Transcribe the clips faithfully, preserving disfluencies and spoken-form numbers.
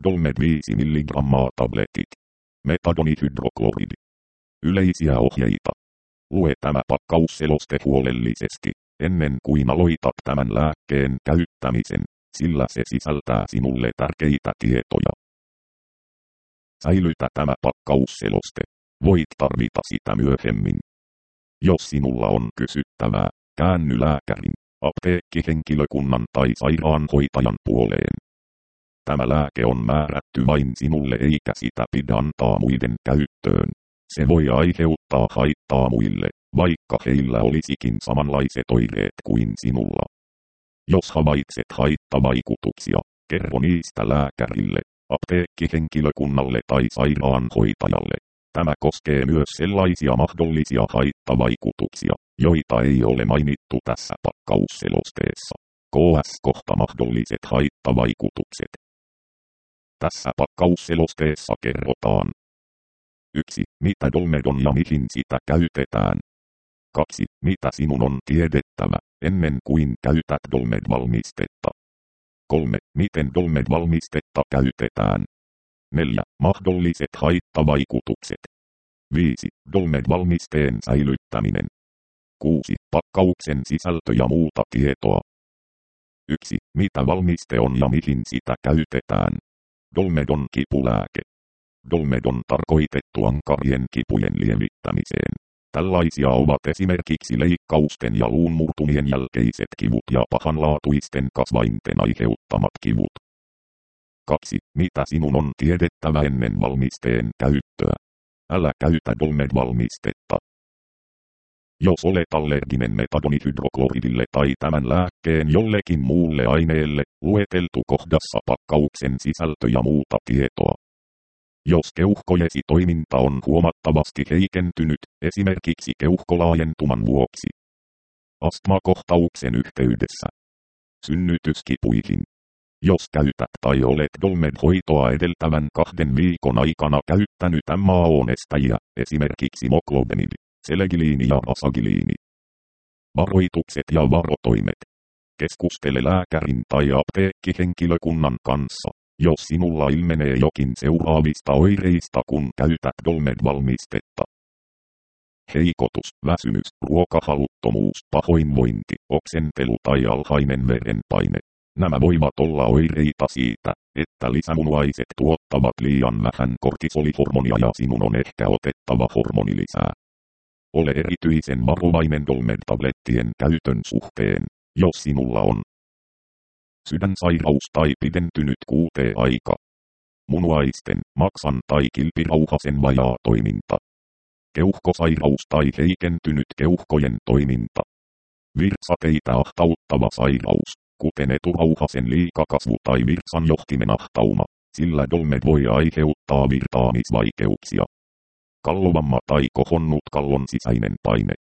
Dolmed viisi milligrammaa tabletit. Metadonihydrokloridi. Yleisiä ohjeita. Lue tämä pakkausseloste huolellisesti, ennen kuin aloitat tämän lääkkeen käyttämisen, sillä se sisältää sinulle tärkeitä tietoja. Säilytä tämä pakkausseloste. Voit tarvita sitä myöhemmin. Jos sinulla on kysyttävää, käänny lääkärin, apteekkihenkilökunnan tai sairaanhoitajan puoleen. Tämä lääke on määrätty vain sinulle eikä sitä pidä antaa muiden käyttöön. Se voi aiheuttaa haittaa muille, vaikka heillä olisikin samanlaiset oireet kuin sinulla. Jos havaitset haittavaikutuksia, kerro niistä lääkärille, apteekkihenkilökunnalle tai sairaanhoitajalle. Tämä koskee myös sellaisia mahdollisia haittavaikutuksia, joita ei ole mainittu tässä pakkausselosteessa. Ks kohta mahdolliset haittavaikutukset. Tässä pakkausselosteessa kerrotaan. yksi. Mitä Dolmed on ja mihin sitä käytetään. kaksi. Mitä sinun on tiedettävä, ennen kuin käytät Dolmed-valmistetta. kolme. Miten Dolmed-valmistetta käytetään. neljä. Mahdolliset haittavaikutukset. viisi. Dolmed-valmisteen säilyttäminen. kuusi. Pakkauksen sisältö ja muuta tietoa. yksi. Mitä valmiste on ja mihin sitä käytetään. Dolmed on kipulääke. Dolmed on tarkoitettu ankarien kipujen lievittämiseen. Tällaisia ovat esimerkiksi leikkausten ja luunmurtumien jälkeiset kivut ja pahanlaatuisten kasvainten aiheuttamat kivut. kaksi. Mitä sinun on tiedettävä ennen valmisteen käyttöä? Älä käytä Dolmed-valmistetta. Jos olet allerginen metadonihydrokloridille tai tämän lääkkeen jollekin muulle aineelle, lueteltu kohdassa pakkauksen sisältö ja muuta tietoa. Jos keuhkojesi toiminta on huomattavasti heikentynyt, esimerkiksi keuhkolaajentuman vuoksi. Astmakohtauksen yhteydessä. Synnytyskipuihin. Jos käytät tai olet Dolmed-hoitoa edeltävän kahden viikon aikana käyttänyt M A O-nestäjiä, esimerkiksi Moclobemid, Selegiliini ja Asagiliini. Varoitukset ja varotoimet. Keskustele lääkärin tai apteekkihenkilökunnan kanssa, jos sinulla ilmenee jokin seuraavista oireista kun käytät Dolmed-valmistetta. Heikotus, väsymys, ruokahaluttomuus, pahoinvointi, oksentelu tai alhainen verenpaine. Nämä voivat olla oireita siitä, että lisämunuaiset tuottavat liian vähän kortisolihormonia ja sinun on ehkä otettava hormonilisää. Ole erityisen varovainen Dolmed-tablettien käytön suhteen, jos sinulla on sydänsairaus tai pidentynyt kuuteaika, munuaisten, maksan tai kilpirauhasen vajaa toiminta, keuhkosairaus tai heikentynyt keuhkojen toiminta, virtsateitä ahtauttava sairaus, kuten eturauhasen liikakasvu tai virtsanjohtimen ahtauma, sillä Dolmed voi aiheuttaa virtaamisvaikeuksia. Kallovamma tai kohonnut kallon sisäinen paine.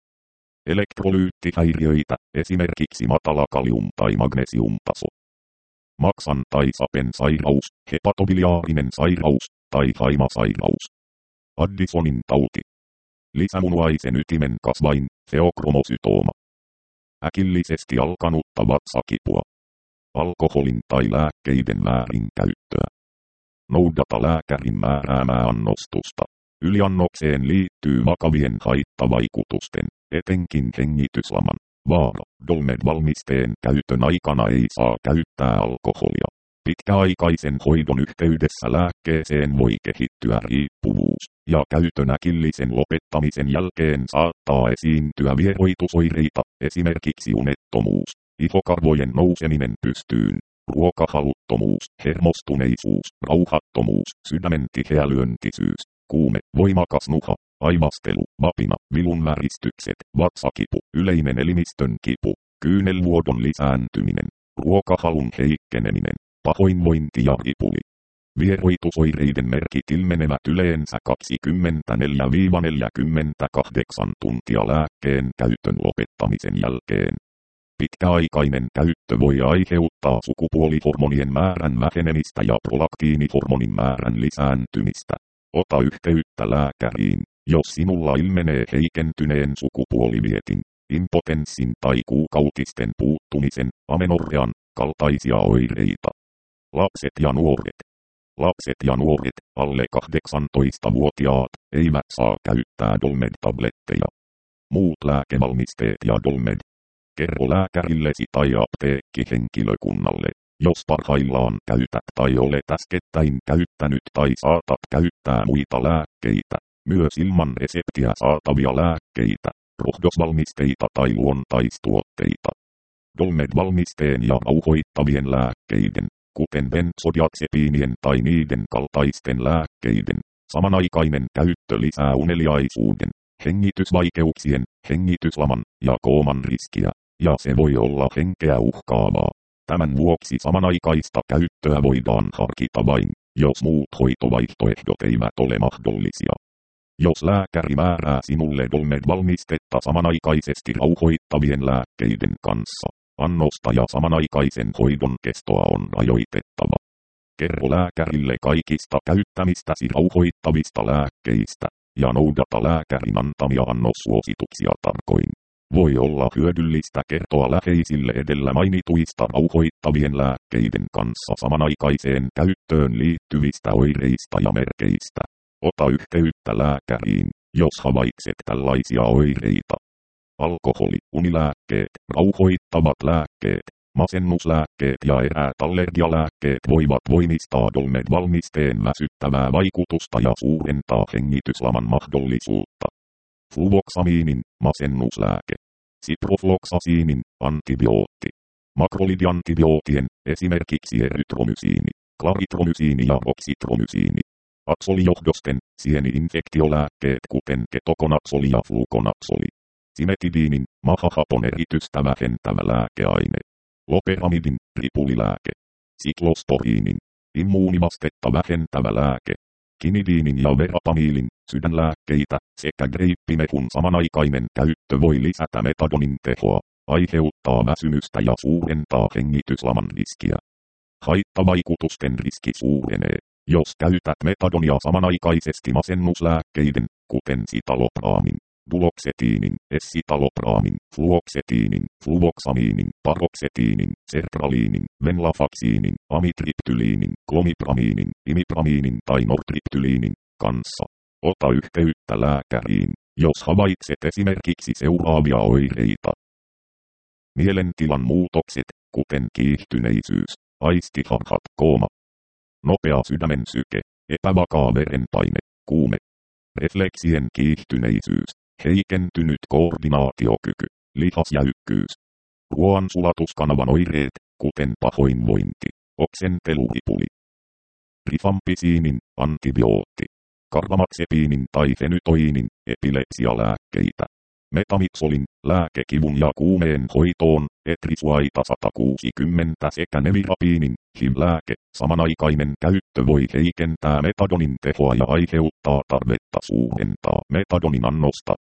Elektrolyyttihäiriöitä, esimerkiksi matala kalium- tai magnesiumtaso. Maksan tai sapen sairaus, hepatobiliaarinen sairaus tai haimasairaus. Addisonin tauti. Lisämunuaisen ytimen kasvain, feokromosytooma. Äkillisesti alkanutta vatsakipua. Alkoholin tai lääkkeiden väärinkäyttöä. Noudata lääkärin määräämää annostusta. Yliannokseen liittyy vakavien haittavaikutusten, etenkin hengityslaman, vaara. Dolmed-valmisteen käytön aikana ei saa käyttää alkoholia. Pitkäaikaisen hoidon yhteydessä lääkkeeseen voi kehittyä riippuvuus, ja käytön äkillisen lopettamisen jälkeen saattaa esiintyä vieroitusoireita, esimerkiksi unettomuus, ihokarvojen nouseminen pystyyn, ruokahaluttomuus, hermostuneisuus, rauhattomuus, sydämen tiheälyöntisyys, kuume, voimakas nuha, aivastelu, vapina, vilunväristykset, vatsakipu, yleinen elimistön kipu, kyynelvuodon lisääntyminen, ruokahalun heikkeneminen, pahoinvointi ja ripuli. Vieroitusoireiden merkit ilmenevät yleensä kaksikymmentäneljä neljäkymmentäkahdeksan tuntia lääkkeen käytön lopettamisen jälkeen. Pitkäaikainen käyttö voi aiheuttaa sukupuolihormonien määrän vähenemistä ja prolaktiinihormonin määrän lisääntymistä. Ota yhteyttä lääkäriin, jos sinulla ilmenee heikentyneen sukupuolivietin, impotenssin tai kuukautisten puuttumisen, amenorrean kaltaisia oireita. Lapset ja nuoret. Lapset ja nuoret, alle kahdeksantoistavuotiaat, eivät saa käyttää Dolmed-tabletteja. Muut lääkevalmisteet ja Dolmed. Kerro lääkärillesi tai apteekkihenkilökunnalle, jos parhaillaan käytät tai olet äskettäin käyttänyt tai saatat käyttää muita lääkkeitä, myös ilman reseptiä saatavia lääkkeitä, rohdosvalmisteita tai luontaistuotteita. Dolmed-valmisteen ja rauhoittavien lääkkeiden, kuten benzodiazepiinien tai niiden kaltaisten lääkkeiden, samanaikainen käyttö lisää uneliaisuuden, hengitysvaikeuksien, hengityslaman ja kooman riskiä, ja se voi olla henkeä uhkaavaa. Tämän vuoksi samanaikaista käyttöä voidaan harkita vain, jos muut hoitovaihtoehdot eivät ole mahdollisia. Jos lääkäri määrää sinulle Dolmed-valmistetta samanaikaisesti rauhoittavien lääkkeiden kanssa, annosta ja samanaikaisen hoidon kestoa on rajoitettava. Kerro lääkärille kaikista käyttämistäsi rauhoittavista lääkkeistä, ja noudata lääkärin antamia annossuosituksia tarkoin. Voi olla hyödyllistä kertoa läheisille edellä mainituista rauhoittavien lääkkeiden kanssa samanaikaiseen käyttöön liittyvistä oireista ja merkeistä. Ota yhteyttä lääkäriin, jos havaitset tällaisia oireita. Alkoholi, unilääkkeet, rauhoittavat lääkkeet, masennuslääkkeet ja eräät allergialääkkeet voivat voimistaa Dolmed-valmisteen väsyttävää vaikutusta ja suurentaa hengityslaman mahdollisuutta. Fluvoksamiinin, masennuslääke. Ciprofloxacinin, antibiootti. Makrolidiantibiootien, esimerkiksi erytromysiini, klaritromysiini ja oksitromysiini. Aksolijohdosten, sieni-infektiolääkkeet kuten ketokonaksoli ja flukonaksoli. Simetidiinin, mahahapon eritystä vähentävä lääkeaine. Loperamidin, ripulilääke. Siklosporiinin, immuunivastetta vähentävä lääke. Kinidiinin ja verapamiilin, sydänlääkkeitä, sekä greippimehun samanaikainen käyttö voi lisätä metadonin tehoa, aiheuttaa väsymystä ja suurentaa hengityslaman riskiä. Haittavaikutusten riski suurenee, jos käytät metadonia samanaikaisesti masennuslääkkeiden, kuten sitalopraamin, duloksetiinin, essitalopraamin, fluoksetiinin, fluvoksamiinin, paroksetiinin, sertraliinin, venlafaksiinin, amitriptyliinin, klomipramiinin, imipramiinin tai nortriptyliinin kanssa. Ota yhteyttä lääkäriin, jos havaitset esimerkiksi seuraavia oireita. Mielentilan muutokset, kuten kiihtyneisyys, aistiharhat, kooma. Nopea sydämen syke, epävakaa verenpaine, kuume. Refleksien kiihtyneisyys, heikentynyt koordinaatiokyky, lihasjäykkyys. Ruoansulatuskanavan oireet, kuten pahoinvointi, oksenteluripuli. Rifampisiinin, antibiootti. Karbamaxepiinin tai fenytoinin, epilepsialääkkeitä. Metamiksolin, lääkekivun ja kuumeen hoitoon, etrisuaita sata kuusikymmentä sekä nevirapiinin, H I V-lääke, samanaikainen käyttö voi heikentää metadonin tehoa ja aiheuttaa tarvetta suurentaa metadonin annosta.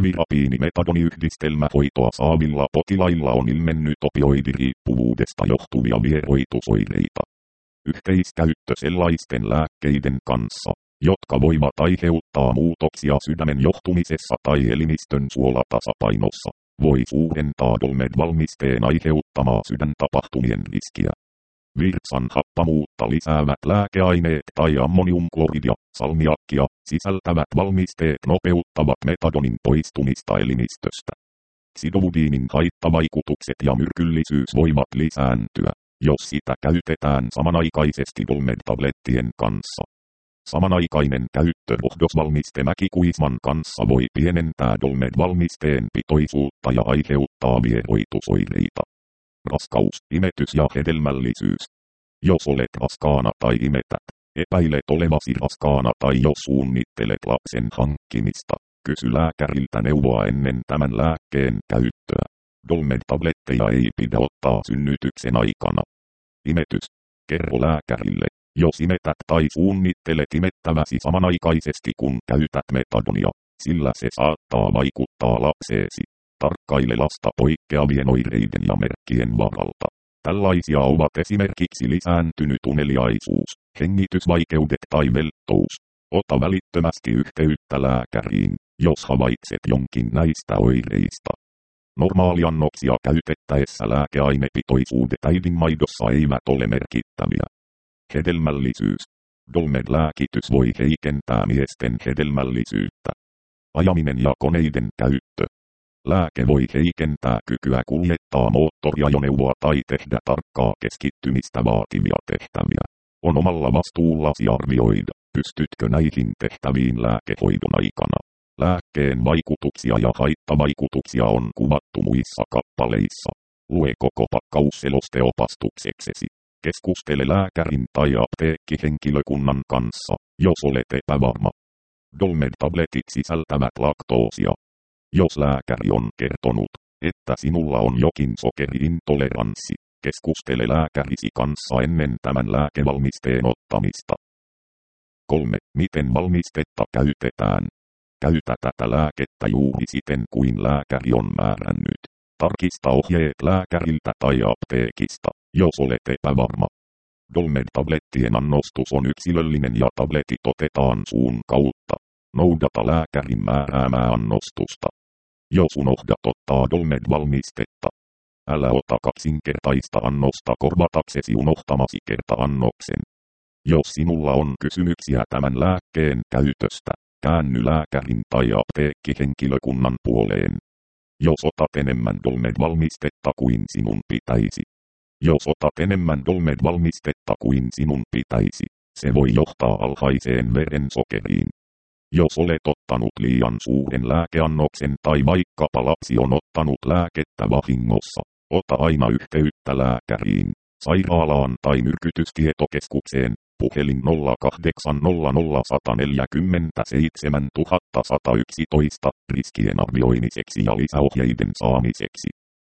Nevirapiini-metadoniyhdistelmähoitoa saavilla potilailla on ilmennyt opioidiriippuvuudesta johtuvia vieroitusoireita. Yhteiskäyttö sellaisten lääkkeiden kanssa, jotka voivat aiheuttaa muutoksia sydämen johtumisessa tai elimistön suolatasapainossa, voi suurentaa Dolmed-valmisteen aiheuttamaa sydäntapahtumien riskiä. Virtsan happamuutta lisäävät lääkeaineet tai ammoniumkloridia, salmiakkia, sisältävät valmisteet nopeuttavat metadonin poistumista elimistöstä. Sidovudiinin haittavaikutukset ja myrkyllisyys voivat lisääntyä, jos sitä käytetään samanaikaisesti Dolmed-tablettien kanssa. Samanaikainen käyttö rohdosvalmistemäkikuisman kanssa voi pienentää Dolmed-valmisteen pitoisuutta ja aiheuttaa vieroitusoireita. Raskaus, imetys ja hedelmällisyys. Jos olet raskaana tai imetät, epäilet olevasi raskaana tai jos suunnittelet lapsen hankkimista, kysy lääkäriltä neuvoa ennen tämän lääkkeen käyttöä. Dolmed-tabletteja ei pidä ottaa synnytyksen aikana. Imetys. Kerro lääkärille, jos imetät tai suunnittelet imettäväsi samanaikaisesti kun käytät metadonia, sillä se saattaa vaikuttaa lapseesi. Tarkkaile lasta poikkeavien oireiden ja merkkien varalta. Tällaisia ovat esimerkiksi lisääntynyt uneliaisuus, hengitysvaikeudet tai velttous. Ota välittömästi yhteyttä lääkäriin, jos havaitset jonkin näistä oireista. Normaaliannoksia käytettäessä lääkeainepitoisuudet äidinmaidossa eivät ole merkittäviä. Hedelmällisyys. Dolmed-lääkitys voi heikentää miesten hedelmällisyyttä. Ajaminen ja koneiden käyttö. Lääke voi heikentää kykyä kuljettaa moottoriajoneuvoa tai tehdä tarkkaa keskittymistä vaativia tehtäviä. On omalla vastuullasi arvioida, pystytkö näihin tehtäviin lääkehoidon aikana. Lääkkeen vaikutuksia ja haittavaikutuksia on kuvattu muissa kappaleissa. Lue koko pakkausseloste opastukseksesi. Keskustele lääkärin tai apteekkihenkilökunnan kanssa, jos olet epävarma. Dolmed-tabletit sisältävät laktoosia. Jos lääkäri on kertonut, että sinulla on jokin sokeriintoleranssi, keskustele lääkärisi kanssa ennen tämän lääkevalmisteen ottamista. kolme. Miten valmistetta käytetään? Käytä tätä lääkettä juuri siten kuin lääkäri on määrännyt. Tarkista ohjeet lääkäriltä tai apteekista, jos olet epävarma. Dolmed-tablettien annostus on yksilöllinen ja tabletit otetaan suun kautta. Noudata lääkärin määräämää annostusta. Jos unohdat ottaa Dolmed-valmistetta, älä ota kaksinkertaista annosta korvataksesi unohtamasi kerta-annoksen. Jos sinulla on kysymyksiä tämän lääkkeen käytöstä, käänny lääkärin tai apteekkihenkilökunnan puoleen. Jos otat enemmän Dolmed-valmistetta kuin sinun pitäisi. Jos otat enemmän Dolmed-valmistetta kuin sinun pitäisi, se voi johtaa alhaiseen verensokeriin. Jos olet ottanut liian suuren lääkeannoksen tai vaikkapa lapsi on ottanut lääkettä vahingossa, ota aina yhteyttä lääkäriin, sairaalaan tai myrkytystietokeskukseen, puhelin nolla kahdeksan nolla nolla yksi neljä seitsemän yksi yksi yksi riskien arvioimiseksi ja lisäohjeiden saamiseksi.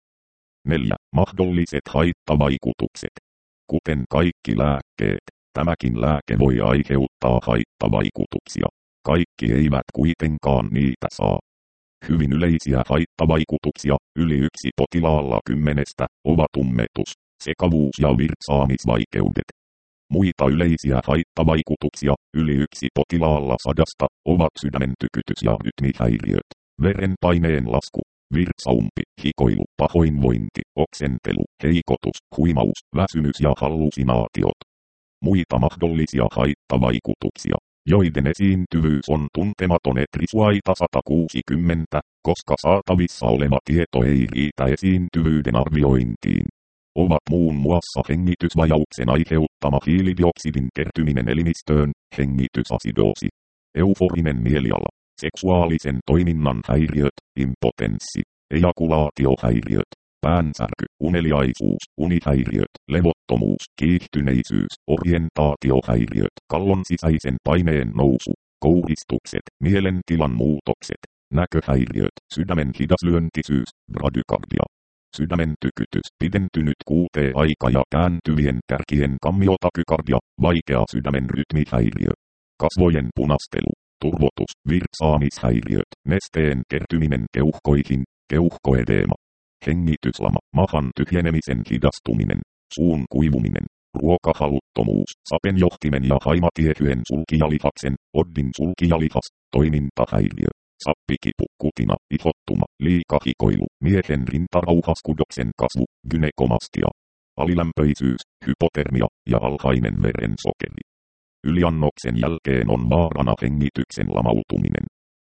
neljä. Mahdolliset haittavaikutukset. Kuten kaikki lääkkeet, tämäkin lääke voi aiheuttaa haittavaikutuksia. Kaikki eivät kuitenkaan niitä saa. Hyvin yleisiä haittavaikutuksia, yli yksi potilaalla kymmenestä, ovat ummetus, sekavuus ja virtsaamisvaikeudet. Muita yleisiä haittavaikutuksia, yli yksi potilaalla sadasta, ovat sydämen tykytys ja rytmihäiriöt, verenpaineen lasku, virtsaumpi, hikoilu, pahoinvointi, oksentelu, heikotus, huimaus, väsymys ja hallusinaatiot. Muita mahdollisia haittavaikutuksia, joiden esiintyvyys on tuntematon etrisuaita sata kuusikymmentä, koska saatavissa oleva tieto ei riitä esiintyvyyden arviointiin, ovat muun muassa hengitysvajauksen aiheuttama hiilidioksidin kertyminen elimistöön, hengitysasidoosi, euforinen mieliala, seksuaalisen toiminnan häiriöt, impotenssi, ejakulaatiohäiriöt, päänsärky, uneliaisuus, unihäiriöt, levottomuus, kiihtyneisyys, orientaatiohäiriöt, kallon sisäisen paineen nousu, kouristukset, mielentilan muutokset, näköhäiriöt, sydämen hidaslyöntisyys, bradykardia, sydämen tykytys, pidentynyt kuute-aika ja kääntyvien kärkien kammiotakykardia, vaikea sydämen rytmihäiriö, kasvojen punastelu, turvotus, virtsaamishäiriöt, nesteen kertyminen keuhkoihin, keuhkoedeema, hengityslama, mahan tyhjenemisen hidastuminen, suun kuivuminen, ruokahaluttomuus, sapenjohtimen ja haimatiehyön sulkijalihaksen, oddin sulkijalihas, toimintahäiriö, sappikipu, kutina, ihottuma, liikahikoilu, miehen rintarauhaskudoksen kasvu, gynekomastia, alilämpöisyys, hypotermia ja alhainen verensokeri. Yliannoksen jälkeen on vaarana hengityksen lamautuminen.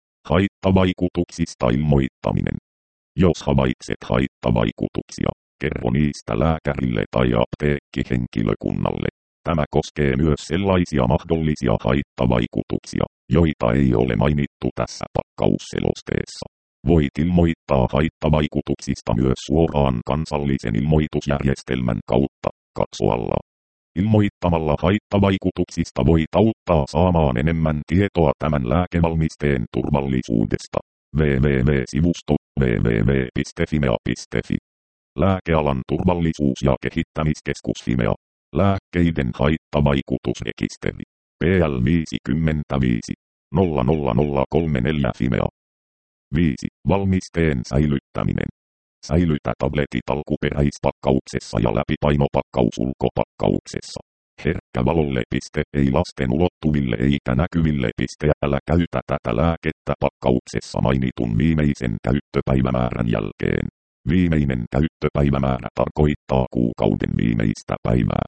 Haittavaikutuksista ilmoittaminen. Jos havaitset haittavaikutuksia, kerro niistä lääkärille tai apteekkihenkilökunnalle. Tämä koskee myös sellaisia mahdollisia haittavaikutuksia, joita ei ole mainittu tässä pakkausselosteessa. Voit ilmoittaa haittavaikutuksista myös suoraan kansallisen ilmoitusjärjestelmän kautta, katso alla. Ilmoittamalla haittavaikutuksista voit auttaa saamaan enemmän tietoa tämän lääkevalmisteen turvallisuudesta. double-u double-u double-u piste sivusto double-u double-u double-u piste fimea piste fi. Lääkealan turvallisuus- ja kehittämiskeskus Fimea. Lääkkeiden haittavaikutusrekisteri. P L viisikymmentäviisi nolla nolla nolla kolme neljä Fimea. viisi. Valmisteen säilyttäminen. Säilytä tabletit alkuperäispakkauksessa ja läpipainopakkaus ulkopakkauksessa. Herkkä valolle piste, ei lasten ulottuville eikä näkyville piste. Älä käytä tätä lääkettä pakkauksessa mainitun viimeisen käyttöpäivämäärän jälkeen. Viimeinen käyttöpäivämäärä tarkoittaa kuukauden viimeistä päivää.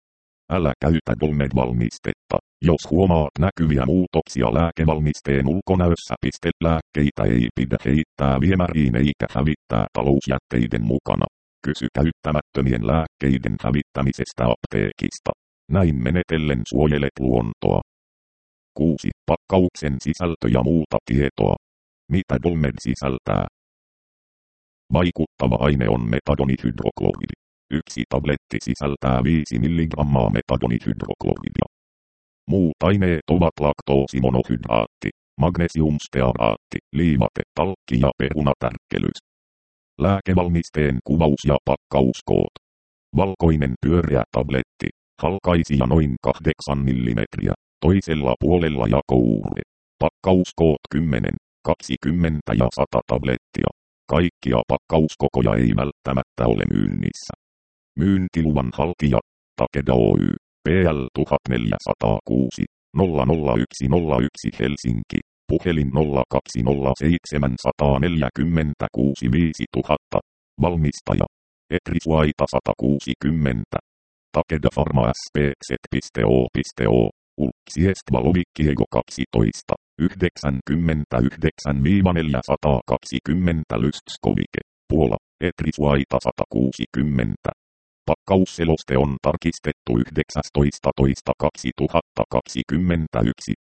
Älä käytä Dolmed-valmistetta, jos huomaat näkyviä muutoksia lääkevalmisteen ulkonäössä. Lääkkeitä ei pidä heittää viemäriin eikä hävittää talousjätteiden mukana. Kysy käyttämättömien lääkkeiden hävittämisestä apteekista. Näin menetellen suojelet luontoa. kuusi. Pakkauksen sisältö ja muuta tietoa. Mitä Dolmed sisältää? Vaikuttava aine on metadonihydrokloridi. Yksi tabletti sisältää viisi milligrammaa metadonihydrokloridia. Muut aineet ovat laktoosimonohydraatti, magnesiumstearaatti, liivate, talkki ja perunatärkkelys. Lääkevalmisteen kuvaus ja pakkauskoot. Valkoinen pyöreä tabletti, halkaisija noin kahdeksan millimetriä, toisella puolella jakouure. Pakkauskoot kymmenen, kaksikymmentä ja sata tablettia. Kaikkia pakkauskokoja ei välttämättä ole myynnissä. Myyntiluvan haltija, Takeda Oy, P L tuhat neljäsataakuusi, nolla nolla yksi nolla yksi Helsinki, puhelin nolla kaksi nolla seitsemän neljä kuusi viisi tuhatta, valmistaja, Etrisuaita sata kuusikymmentä, Takeda Pharma S P Z piste O piste O, Ulksiestvalovikkiego kaksitoista, yhdeksänkymmentäyhdeksän neljäsataakaksikymmentä Lystskovike, Puola, Etrisuaita sata kuusikymmentä. Pakkausseloste on tarkistettu yhdeksästoista toista kaksituhattakaksikymmentäyksi.